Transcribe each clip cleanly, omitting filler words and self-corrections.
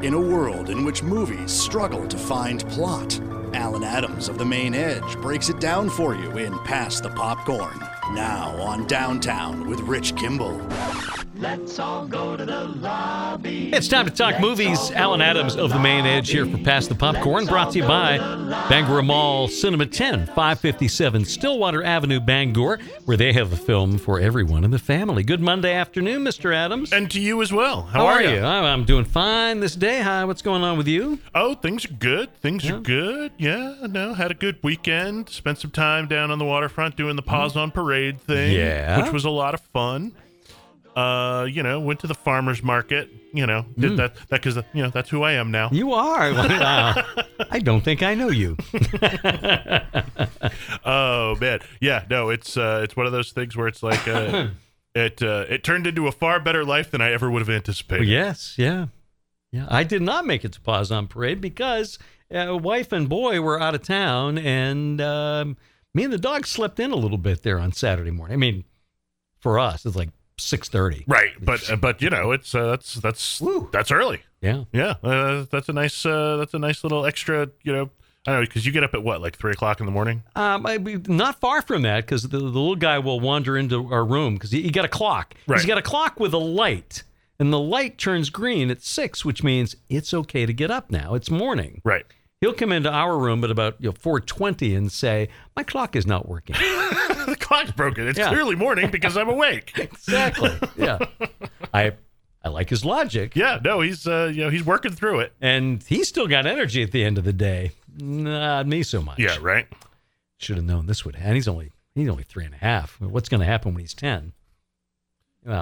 In a world in which movies struggle to find plot, Alan Adams of The Main Edge breaks it down for you in Pass the Popcorn. Now on Downtown with Rich Kimball. Let's all go to the lobby. It's time to talk movies. Alan Adams of The Main Edge here for Pass the Popcorn, brought to you by Bangor Mall Cinema 10, 557 Stillwater Avenue, Bangor, where they have a film for everyone in the family. Good Monday afternoon, Mr. Adams. And to you as well. How are you? I'm doing fine this day. Hi, what's going on with you? Oh, things are good. Things are good. Yeah, no, had a good weekend. Spent some time down on the waterfront doing the Paws on Parade thing, which was a lot of fun. Went to the farmer's market, did that because, that's who I am now. You are? Wow. I don't think I know you. Oh, man. Yeah, no, it's one of those things where it's like, it turned into a far better life than I ever would have anticipated. Yes, yeah. I did not make it to Paws on Parade because wife and boy were out of town, and me and the dog slept in a little bit there on Saturday morning. I mean, for us, it's like 6:30. Right, but it's that's early. Yeah. That's a nice little extra. I don't know, because you get up at what, like 3:00 in the morning? Not far from that, because the little guy will wander into our room because he got a clock. Right. He's got a clock with a light, and the light turns green at 6, which means it's okay to get up now. It's morning. Right. He'll come into our room at about 4:20 and say, "My clock is not working." The clock's broken. It's clearly morning because I'm awake. Exactly. Yeah. I like his logic. Yeah. No, he's working through it, and he's still got energy at the end of the day. Not me so much. Yeah. Right. Should have known this would happen. He's only 3.5. What's going to happen when he's 10? Well,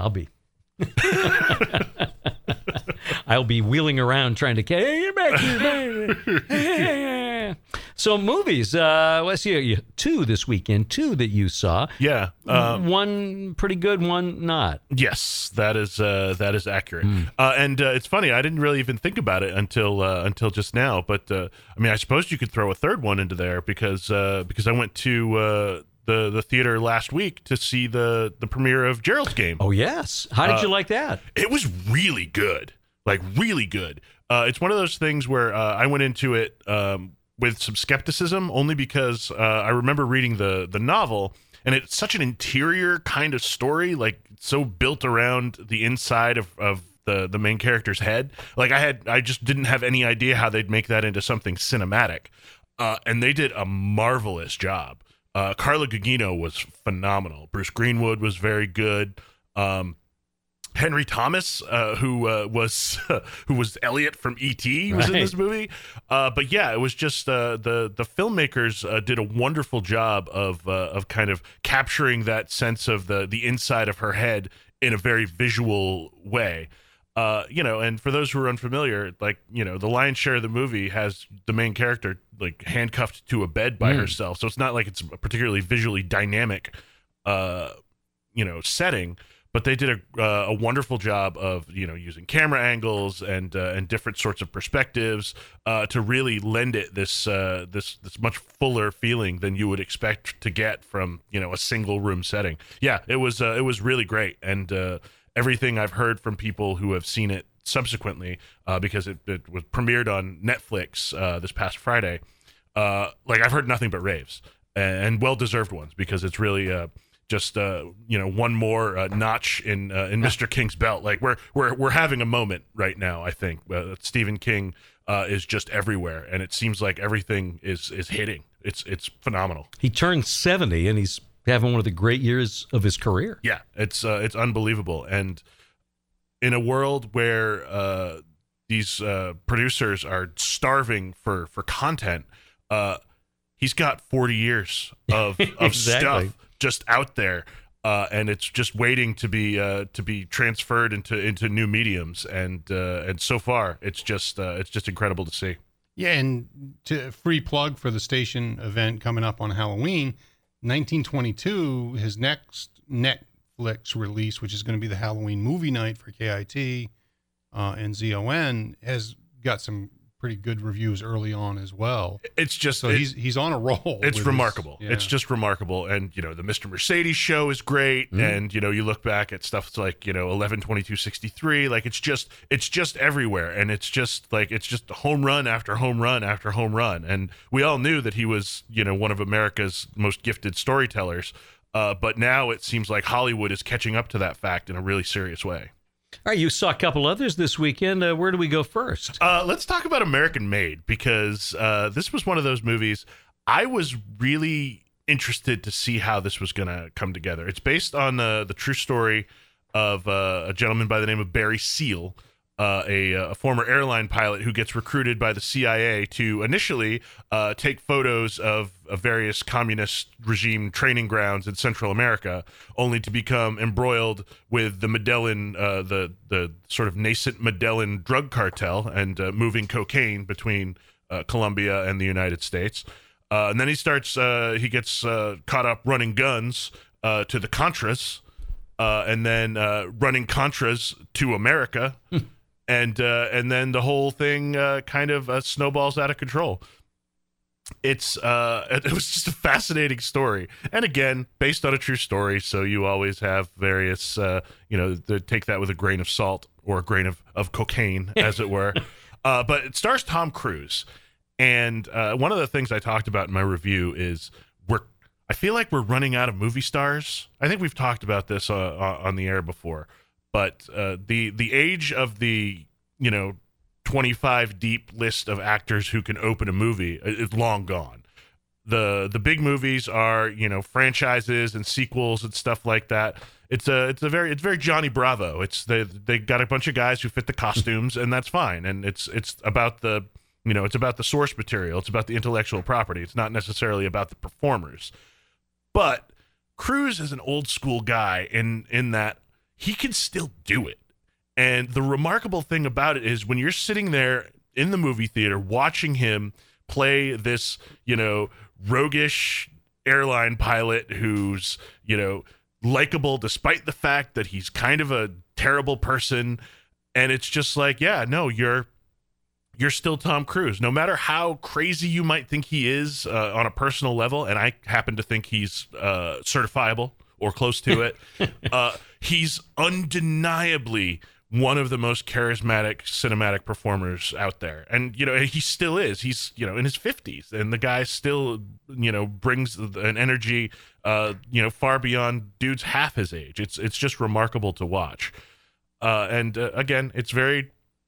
I'll be wheeling around trying to hey, get back here, baby. So movies, let's see, 2 this weekend, 2 that you saw. Yeah. One pretty good, one not. Yes, that is accurate. And it's funny, I didn't really even think about it until just now. But I suppose you could throw a third one into there because I went to the theater last week to see the premiere of Gerald's Game. Oh yes, how did you like that? It was really good, like really good. It's one of those things where I went into it with some skepticism, only because I remember reading the novel, and it's such an interior kind of story, like so built around the inside of the main character's head. Like I just didn't have any idea how they'd make that into something cinematic, and they did a marvelous job. Carla Gugino was phenomenal. Bruce Greenwood was very good. Henry Thomas, who was Elliot from E.T., was in this movie. But yeah, it was just the filmmakers did a wonderful job of kind of capturing that sense of the inside of her head in a very visual way. And for those who are unfamiliar, like, the lion's share of the movie has the main character like handcuffed to a bed by herself. So it's not like it's a particularly visually dynamic, setting, but they did a wonderful job of, using camera angles and different sorts of perspectives, to really lend it this much fuller feeling than you would expect to get from, a single room setting. Yeah, it was really great. And, everything I've heard from people who have seen it subsequently, because it was premiered on Netflix this past Friday, I've heard nothing but raves, and well-deserved ones, because it's really just one more notch in Mr. King's belt. Like we're having a moment right now. I think Stephen King is just everywhere, and it seems like everything is hitting. It's phenomenal. He turned 70, and he's having one of the great years of his career. Yeah, it's unbelievable. And in a world where these producers are starving for content, he's got 40 years of Exactly. stuff just out there, and it's just waiting to be transferred into new mediums. And so far, it's just incredible to see. Yeah, and to free plug for the station event coming up on Halloween. 1922, his next Netflix release, which is going to be the Halloween movie night for KIT and ZON, has got some pretty good reviews early on as well. It's just So he's on a roll. It's with remarkable. his- yeah. It's just remarkable. And, the Mr. Mercedes show is great. And, you look back at stuff like, 11/22/63, like it's just everywhere. And it's just home run after home run after home run. And we all knew that he was, one of America's most gifted storytellers. But now it seems like Hollywood is catching up to that fact in a really serious way. All right, you saw a couple others this weekend. Where do we go first? Let's talk about American Made, because this was one of those movies I was really interested to see how this was going to come together. It's based on the true story of a gentleman by the name of Barry Seal, a former airline pilot who gets recruited by the CIA to initially take photos of various communist regime training grounds in Central America, only to become embroiled with the Medellin, the sort of nascent Medellin drug cartel, and moving cocaine between Colombia and the United States. And then he gets caught up running guns to the Contras, and then running Contras to America. And then the whole thing kind of snowballs out of control. It was just a fascinating story, and again, based on a true story. So you always have various, take that with a grain of salt or a grain of cocaine, as it were. But it stars Tom Cruise, and one of the things I talked about in my review is I feel like we're running out of movie stars. I think we've talked about this on the air before. But the age of the 25 deep list of actors who can open a movie is long gone. The big movies are franchises and sequels and stuff like that. It's very Johnny Bravo. They got a bunch of guys who fit the costumes, and that's fine. And it's about the source material. It's about the intellectual property. It's not necessarily about the performers. But Cruise is an old school guy in that he can still do it. And the remarkable thing about it is when you're sitting there in the movie theater watching him play this, roguish airline pilot who's, likable despite the fact that he's kind of a terrible person. And it's just like, yeah, no, you're still Tom Cruise. No matter how crazy you might think he is on a personal level, and I happen to think he's certifiable or close to it, he's undeniably one of the most charismatic cinematic performers out there. And, he still is. He's, in his 50s, and the guy still, brings an energy, far beyond dudes half his age. It's just remarkable to watch. And again, it's very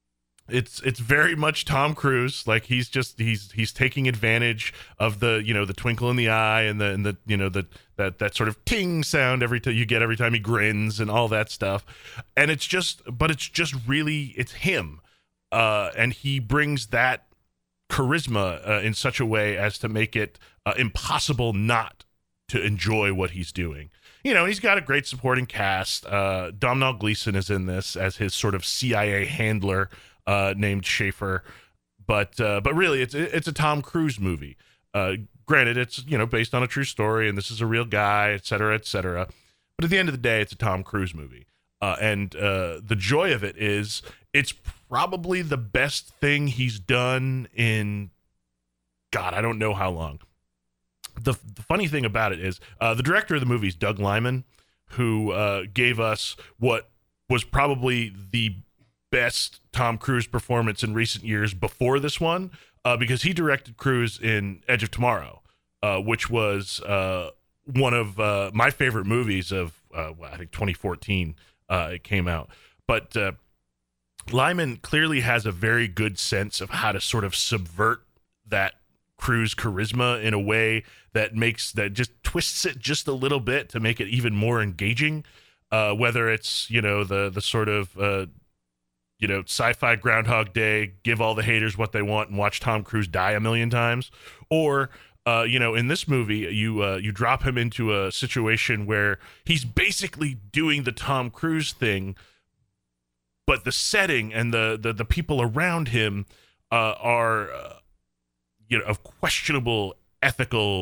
much Tom Cruise. Like he's taking advantage of the twinkle in the eye and that sort of ting sound every time he grins and all that stuff. And it's just him. And he brings that charisma in such a way as to make it impossible not to enjoy what he's doing. He's got a great supporting cast. Domhnall Gleeson is in this as his sort of CIA handler, named Schaefer, but really it's a Tom Cruise movie. Granted, it's based on a true story, and this is a real guy, et cetera, but at the end of the day, it's a Tom Cruise movie. And the joy of it is it's probably the best thing he's done in God, I don't know how long. The funny thing about it is the director of the movie is Doug Liman, who gave us what was probably the best Tom Cruise performance in recent years before this one, because he directed Cruise in Edge of Tomorrow, which was one of my favorite movies of I think 2014 it came out. But Lyman clearly has a very good sense of how to sort of subvert that Cruise charisma in a way that just twists it just a little bit to make it even more engaging, whether it's the sort of sci-fi Groundhog Day, give all the haters what they want and watch Tom Cruise die a million times, or in this movie you drop him into a situation where he's basically doing the Tom Cruise thing, but the setting and the people around him are of questionable ethical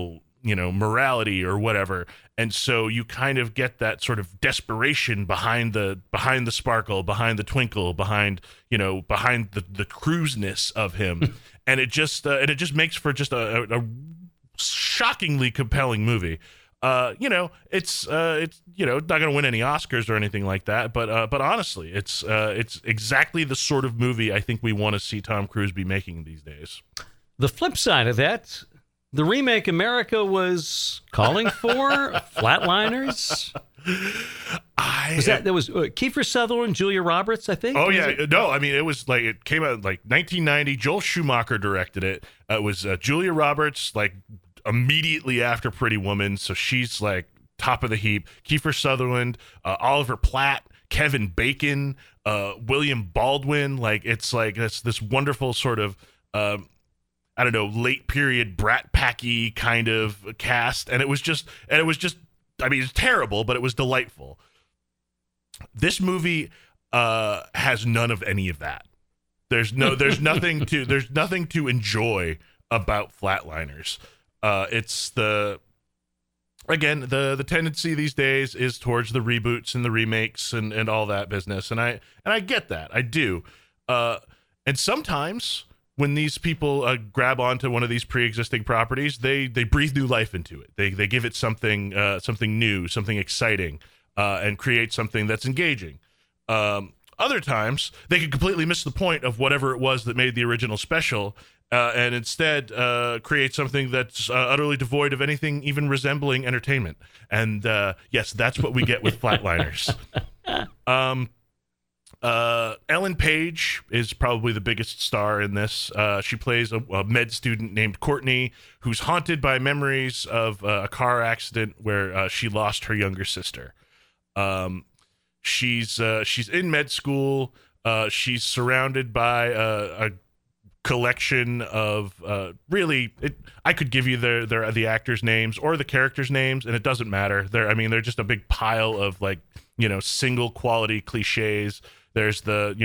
morality or whatever. And so you kind of get that sort of desperation behind the sparkle, behind the twinkle, behind the cruiseness of him. And it just makes for just a shockingly compelling movie. It's not going to win any Oscars or anything like that, but honestly, it's exactly the sort of movie I think we want to see Tom Cruise be making these days. The flip side of that, the remake America was calling for Flatliners. That was Kiefer Sutherland, Julia Roberts, I think. Oh yeah, no, I mean it came out like 1990. Joel Schumacher directed it. It was Julia Roberts like immediately after Pretty Woman, so she's like top of the heap. Kiefer Sutherland, Oliver Platt, Kevin Bacon, William Baldwin. Like it's this wonderful sort of late period Brat Packy kind of cast, and it was just I mean, it's terrible, but it was delightful. This movie has none of any of that. There's nothing to enjoy about Flatliners. It's the tendency these days is towards the reboots and the remakes and all that business, and I get that, I do, and sometimes when these people grab onto one of these pre-existing properties, they breathe new life into it. They give it something new, something exciting, and create something that's engaging. Other times they could completely miss the point of whatever it was that made the original special. And instead create something that's utterly devoid of anything even resembling entertainment. And yes, that's what we get with Flatliners. Ellen Page is probably the biggest star in this. She plays a med student named Courtney, who's haunted by memories of a car accident where she lost her younger sister. She's in med school. She's surrounded by a collection of I could give you the actors' names or the characters' names, and it doesn't matter. They're just a big pile of single quality cliches. There's the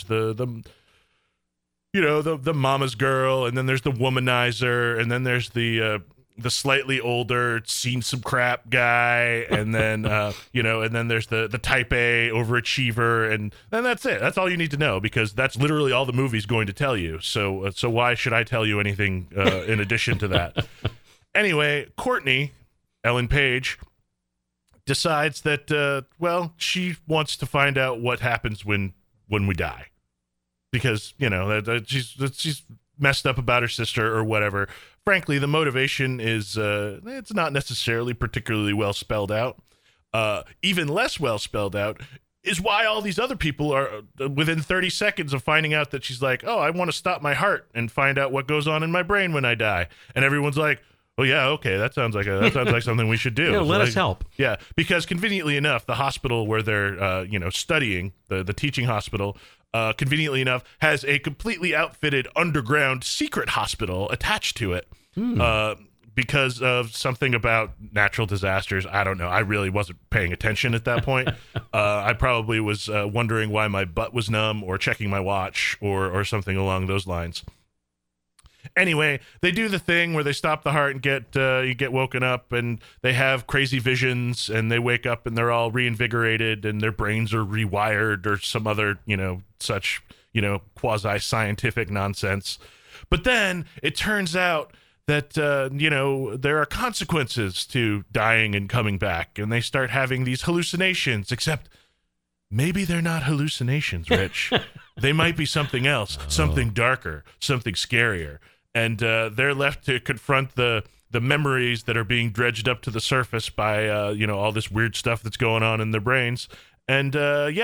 mama's girl, and then there's the womanizer, and then there's the slightly older, seen some crap guy, and then and then there's the type A overachiever, and that's it. That's all you need to know, because that's literally all the movie's going to tell you. So why should I tell you anything in addition to that? Anyway, Courtney, Ellen Page, decides that she wants to find out what happens when we die, because she's messed up about her sister or whatever. Frankly, the motivation is it's not necessarily particularly well spelled out. Even less well spelled out is why all these other people are within 30 seconds of finding out that she's like, oh, I want to stop my heart and find out what goes on in my brain when I die. And everyone's like, oh yeah, okay, that sounds like something we should do. Yeah, let us help. Yeah, because conveniently enough, the hospital where they're studying, the teaching hospital, conveniently enough, has a completely outfitted underground secret hospital attached to it. Because of something about natural disasters. I don't know. I really wasn't paying attention at that point. I probably was wondering why my butt was numb, or checking my watch, or something along those lines. Anyway, they do the thing where they stop the heart and you get woken up, and they have crazy visions, and they wake up and they're all reinvigorated, and their brains are rewired, or some other such quasi-scientific nonsense. But then it turns out that there are consequences to dying and coming back, and they start having these hallucinations, except maybe they're not hallucinations, Rich. They might be something else, something darker, something scarier. And they're left to confront the memories that are being dredged up to the surface by all this weird stuff that's going on in their brains. And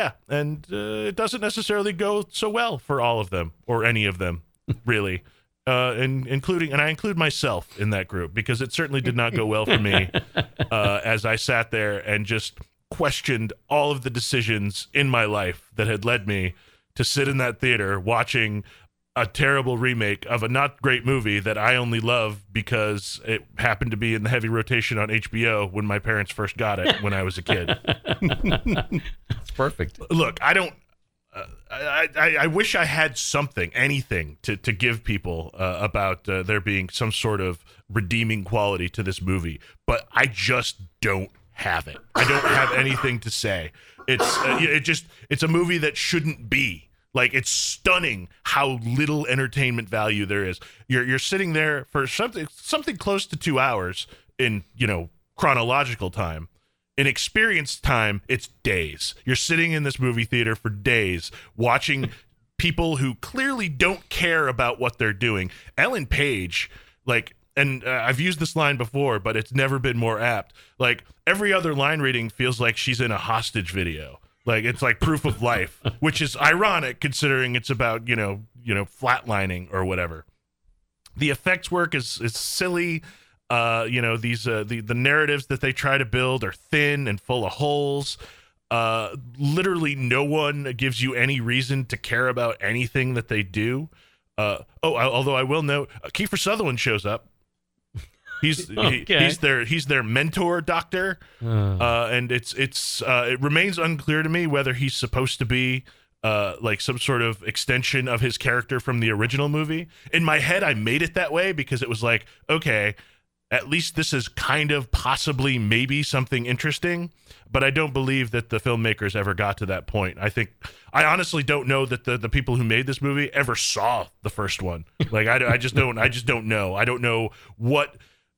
it doesn't necessarily go so well for all of them, or any of them, really. And I include myself in that group, because it certainly did not go well for me as I sat there and just questioned all of the decisions in my life that had led me to sit in that theater watching a terrible remake of a not great movie that I only love because it happened to be in the heavy rotation on HBO when my parents first got it when I was a kid. That's perfect. Look, I I wish I had anything to give people about there being some sort of redeeming quality to this movie, but I just don't have it. I don't have anything to say. It's a movie that shouldn't be. Like, it's stunning how little entertainment value there is. You're sitting there for something close to 2 hours in, chronological time. In experience time, it's days. You're sitting in this movie theater for days watching people who clearly don't care about what they're doing. Ellen Page, and I've used this line before, but it's never been more apt. Like, every other line reading feels like she's in a hostage video. Like, it's like Proof of Life, which is ironic considering it's about, flatlining or whatever. The effects work is silly. The narratives that they try to build are thin and full of holes. Literally no one gives you any reason to care about anything that they do. Although I will note, Kiefer Sutherland shows up. He's their mentor doctor, and it remains unclear to me whether he's supposed to be like some sort of extension of his character from the original movie. In my head, I made it that way because it was like, okay, at least this is kind of possibly maybe something interesting, but I don't believe that the filmmakers ever got to that point. I honestly don't know that the people who made this movie ever saw the first one. Like, I just don't know. I don't know what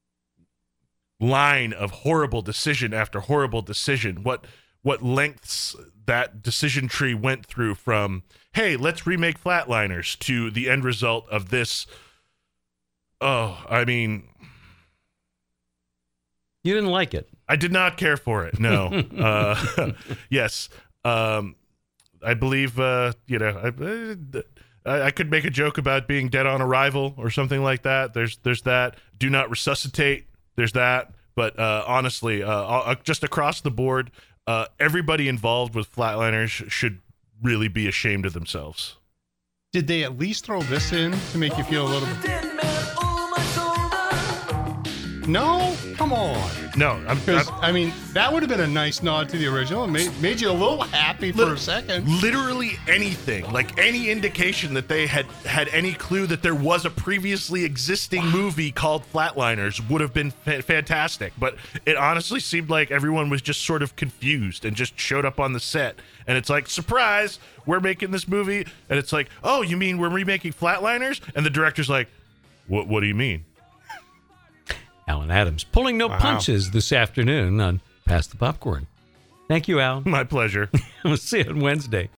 line of horrible decision after horrible decision, what lengths that decision tree went through from, hey, let's remake Flatliners, to the end result of this. You didn't like it. I did not care for it. No. Yes. I believe, I could make a joke about being dead on arrival or something like that. There's that. Do not resuscitate. There's that. But honestly, just across the board, everybody involved with Flatliners should really be ashamed of themselves. Did they at least throw this in to make you feel a little bit? No? Come on. No. That would have been a nice nod to the original and made you a little happy for a second. Literally anything, like any indication that they had any clue that there was a previously existing movie called Flatliners would have been fantastic. But it honestly seemed like everyone was just sort of confused and just showed up on the set. And it's like, surprise, we're making this movie. And it's like, oh, you mean we're remaking Flatliners? And the director's like, what do you mean? Alan Adams pulling no punches this afternoon on Pass the Popcorn. Thank you, Alan. My pleasure. We'll see you on Wednesday.